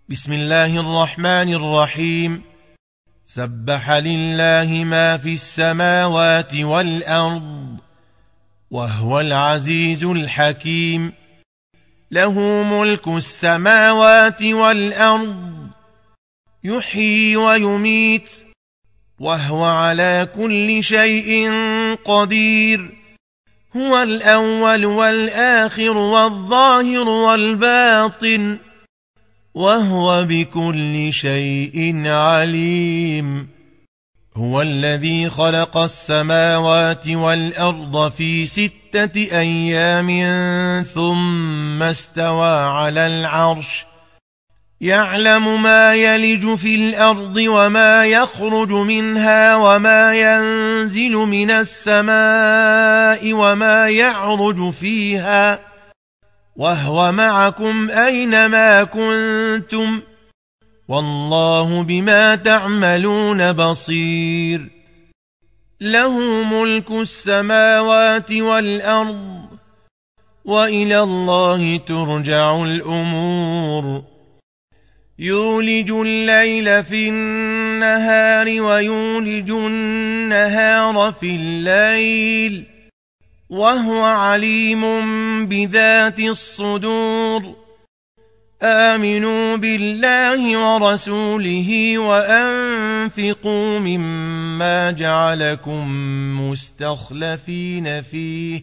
بسم الله الرحمن الرحيم. سبح لله ما في السماوات والأرض وهو العزيز الحكيم. له ملك السماوات والأرض يحيي ويميت وهو على كل شيء قدير. هو الأول والآخر والظاهر والباطن وهو بكل شيء عليم. هو الذي خلق السماوات والأرض في 6 أيام ثم استوى على العرش يعلم ما يلج في الأرض وما يخرج منها وما ينزل من السماء وما يعرج فيها وهو معكم أينما كنتم والله بما تعملون بصير. له ملك السماوات والأرض وإلى الله ترجع الأمور. يولج الليل في النهار ويولج النهار في الليل وهو عليم بذات الصدور. آمنوا بالله ورسوله وأنفقوا مما جعلكم مستخلفين فيه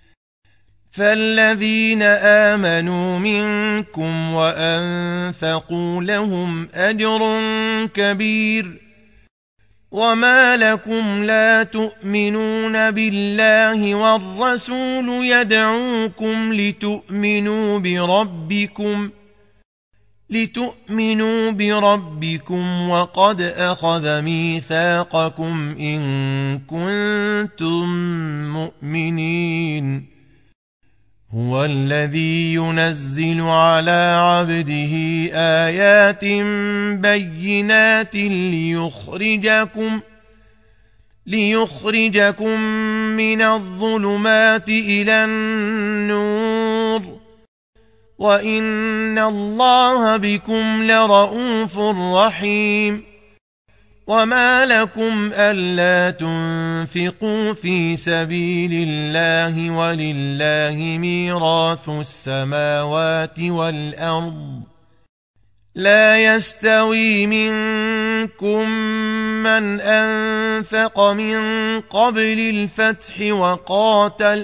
فالذين آمنوا منكم وأنفقوا لهم أجر كبير. وما لكم لا تؤمنون بالله والرسول يدعوكم لتؤمنوا بربكم وقد أخذ ميثاقكم إن كنتم مؤمنين. هو الذي ينزل على عبده آيات بينات ليخرجكم من الظلمات إلى النور وإن الله بكم لرؤوف رحيم. وما لكم ألا تنفقوا في سبيل الله ولله ميراث السماوات والأرض لا يستوي منكم من أنفق من قبل الفتح وقاتل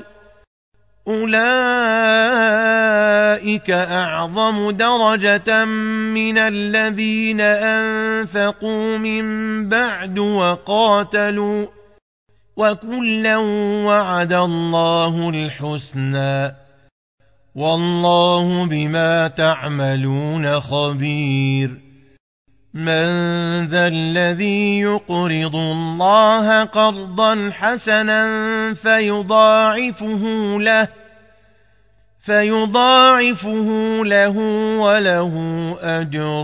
أولئك أعظم درجة من الذين أنفقوا من بعد وقاتلوا وكلا وعد الله الحسنى والله بما تعملون خبير. من ذا الذي يقرض الله قرضا حسنا فيضاعفه له وله أجر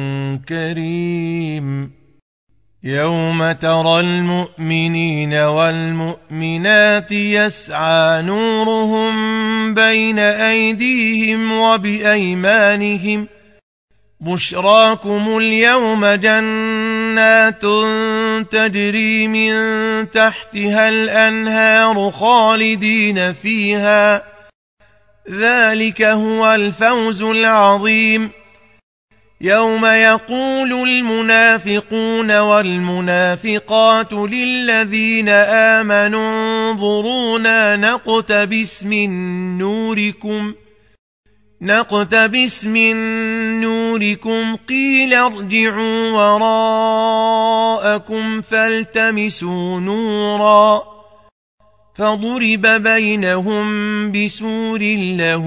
كريم. يوم ترى المؤمنين والمؤمنات يسعى نورهم بين أيديهم وبأيمانهم بشراكم اليوم جنات تجري من تحتها الأنهار خالدين فيها ذلك هو الفوز العظيم. يوم يقول المنافقون والمنافقات للذين آمنوا انظرونا نقتبس من نوركم قيل ارجعوا وراءكم فالتمسوا نورا فضرب بينهم بسور له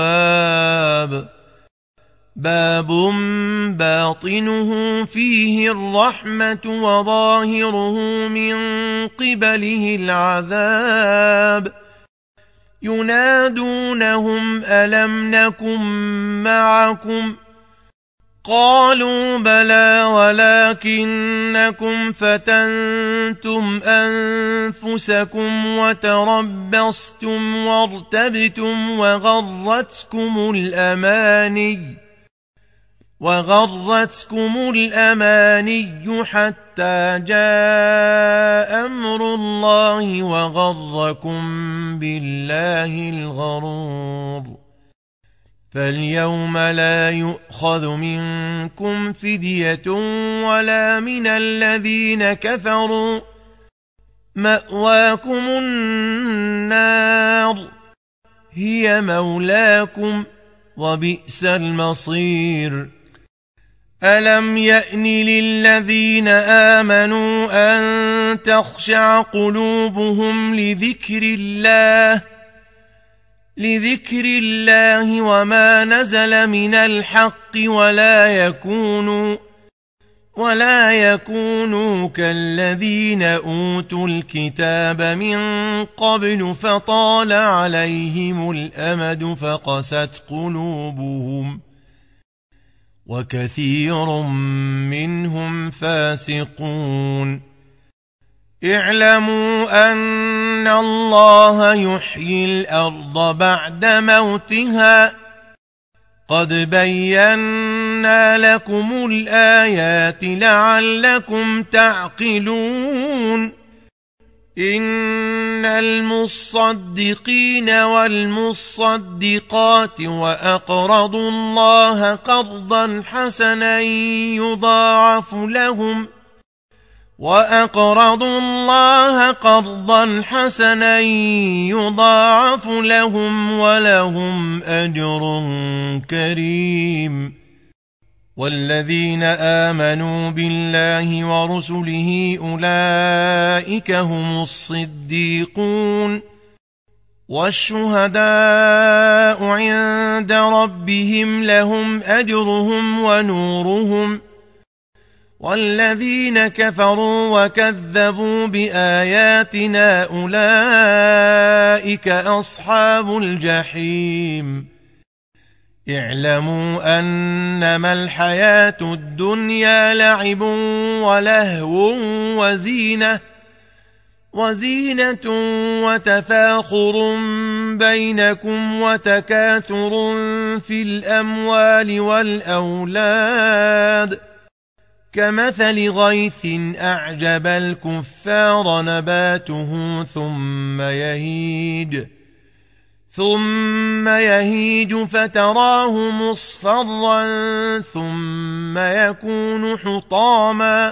باب باطنه فيه الرحمة وظاهره من قبله العذاب. ينادونهم ألم نكن معكم قالوا بلى ولكنكم فتنتم أنفسكم وتربصتم وارتبتم وغرتكم الأماني وغرتكم الأماني حتى جاء أمر الله وغركم بالله الغرور فاليوم لا يؤخذ منكم فدية ولا من الذين كفروا مأواكم النار هي مولاكم وبئس المصير ألم يأن للذين آمنوا أن تخشع قلوبهم لذكر الله وما نزل من الحق ولا يكونوا كالذين أوتوا الكتاب من قبل فطال عليهم الأمد فقست قلوبهم وكثير منهم فاسقون اعلموا أن الله يحيي الأرض بعد موتها قد بينا لكم الآيات لعلكم تعقلون إن المصدقين والمصدقات وأقرضوا الله قرضا حسنا يضاعف لهم ولهم أجر كريم والذين آمنوا بالله ورسله أولئك هم الصديقون والشهداء عند ربهم لهم أجرهم ونورهم والذين كفروا وكذبوا بآياتنا أولئك أصحاب الجحيم اعلموا أنما الحياة الدنيا لعب ولهو وزينة وتفاخر بينكم وتكاثر في الأموال والأولاد كمثل غيث أعجب الكفار نباته ثم يهيج فتراه مصفرا ثم يكون حطاما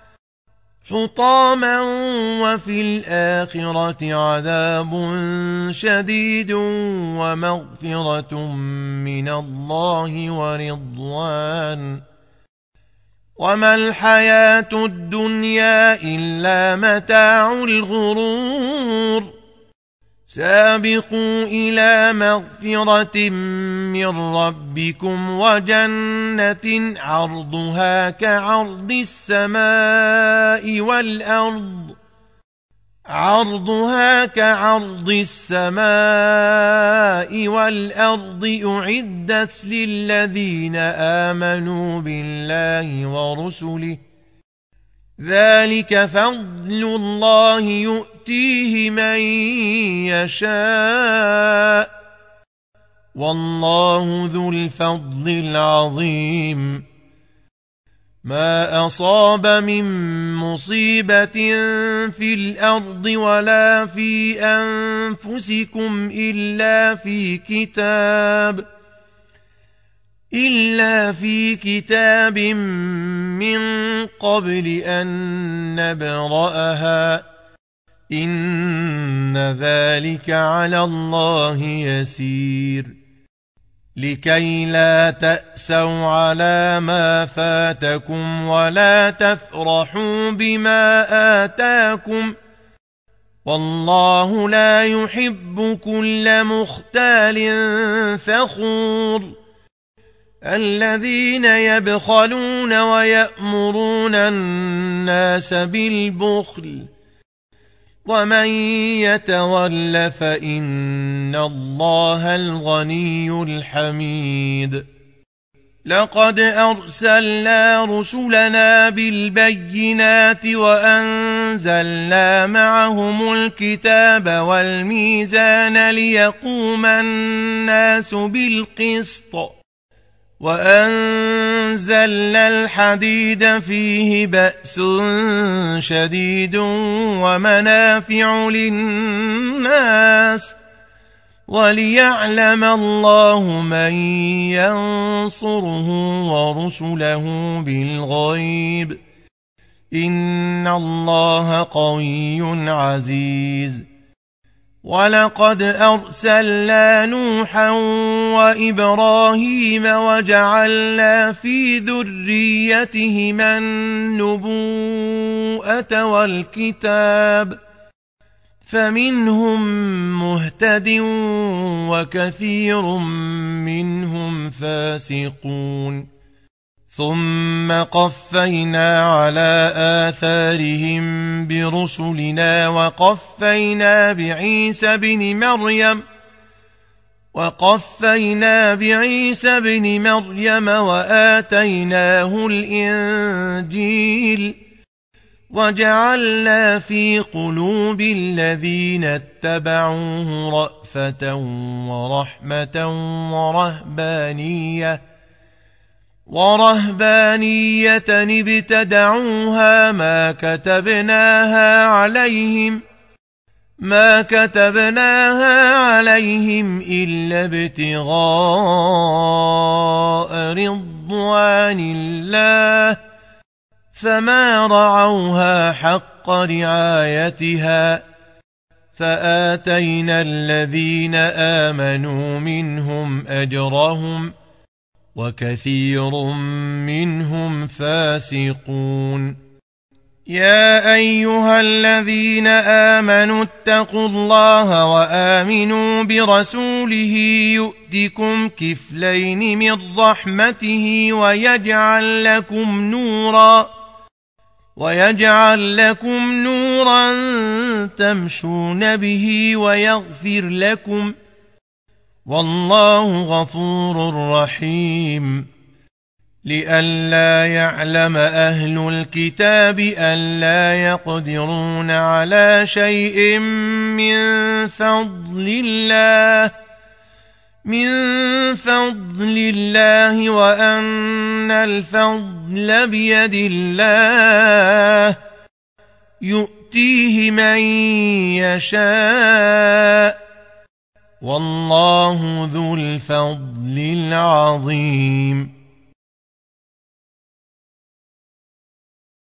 وفي الآخرة عذاب شديد ومغفرة من الله ورضوان وما الحياة الدنيا إلا متاع الغرور سابقوا إلى مغفرة من ربكم وجنة عرضها كعرض السماء والأرض أعدت للذين آمنوا بالله ورسله ذلك فضل الله يؤتيه من يشاء والله ذو الفضل العظيم ما أصاب من مصيبة في الأرض ولا في أنفسكم إلا في كتاب من قبل أن نبرأها إن ذلك على الله يسير لكي لا تأسوا على ما فاتكم ولا تفرحوا بما آتاكم والله لا يحب كل مختال فخور الذين يبخلون ويأمرون الناس بالبخل ومن يتول فإن الله الغني الحميد لقد أرسلنا رسلنا بالبينات وأنزلنا معهم الكتاب والميزان ليقوم الناس بالقسط وأنزلنا الحديد فيه بأس شديد ومنافع للناس وليعلم الله من ينصره ورسله بالغيب إن الله قوي عزيز ولقد أرسلنا نوحا وإبراهيم وجعلنا في ذريتهما النبوءة والكتاب فمنهم مهتد وكثير منهم فاسقون ثم قفينا على آثارهم برسلنا وقفينا بعيسى بن مريم وآتيناه الإنجيل وجعلنا في قلوب الذين اتبعوه رأفة ورحمة ورهبانية ابتدعوها ما كتبناها عليهم إلا ابتغاء رضوان الله فما رعوها حق رعايتها فآتينا الذين آمنوا منهم أجرهم وكثير منهم فاسقون يا أيها الذين آمنوا اتقوا الله وآمنوا برسوله يؤتكم كفلين من رحمته ويجعل لكم نورا تمشون به ويغفر لكم والله غفور رحيم لئلا يعلم أهل الكتاب ألا يقدرون على شيء من فضل الله وأن الفضل بيد الله يؤتيه من يشاء والله ذو الفضل العظيم